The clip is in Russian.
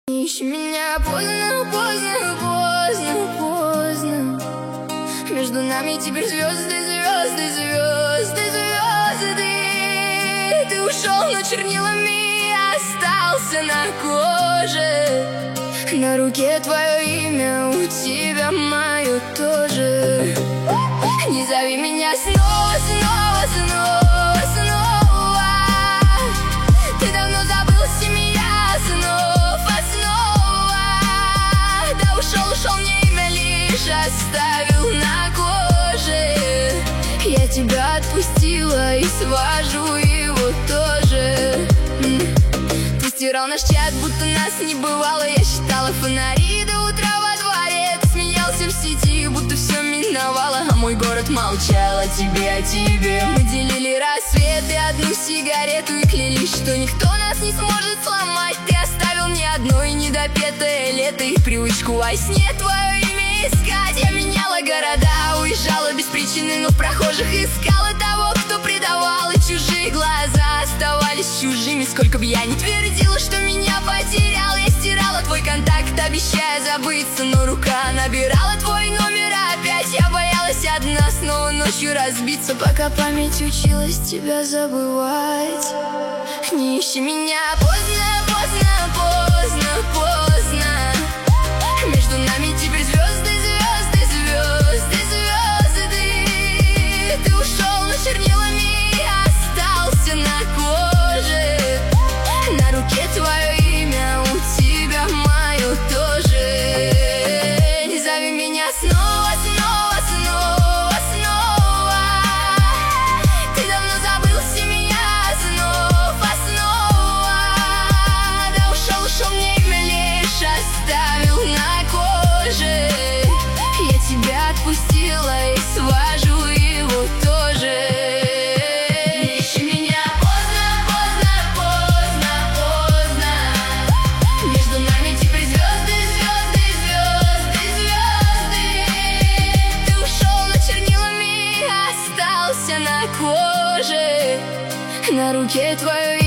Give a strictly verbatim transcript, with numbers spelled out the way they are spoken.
Не ищи меня поздно, поздно, поздно, поздно. Между нами теперь звезды, звезды, звезды, звезды. Ты ушел, но чернилами остался на коже. На руке твое имя, у тебя мое тоже. Не зови меня снова, снова, снова, снова. Ты давно забыл семья, снова, снова. Да ушел, ушел, мне имя лишь оставил на коже. Я тебя отпустила и свожу его тоже. Ты стирал наш чат, будто нас не бывало. Я считала фонари до утра во дворе. Ты смеялся в сети, будто все миновало. А мой город молчал о тебе, о тебе. Мы делили рассвет и одну сигарету и клялись, что никто нас не сможет сломать. Ты оставил мне одно и недопетое лето и привычку во сне твое имя искать. Я меняла города, уезжала без причины, но в прохожих искала того, кто предавал. И чужие глаза оставались чужими. Сколько бы я ни твердила, что меня потерял, я стирала твой контакт, обещая забыться, но рука набирала твой номер опять. Я боялась одна снова ночью разбиться, пока память училась тебя забывать. Не ищи меня поздно, поздно, поздно, поздно. Между нами теперь звезды, звезды, звезды, звезды. Ты ушел, но чернилами остался на коже. На руке твое имя, у тебя мое тоже. Не зови меня снова, снова, снова, снова. Ты давно забыл семья, снова, снова. Да ушел, ушел, мне имя лишь оставил на коже. Я тебя отпустила и свожу его тоже. Не ищи меня поздно, поздно, поздно, поздно. Между нами теперь звезды, звезды, звезды, звезды. Ты ушел, но чернилами остался на коже. На руке твое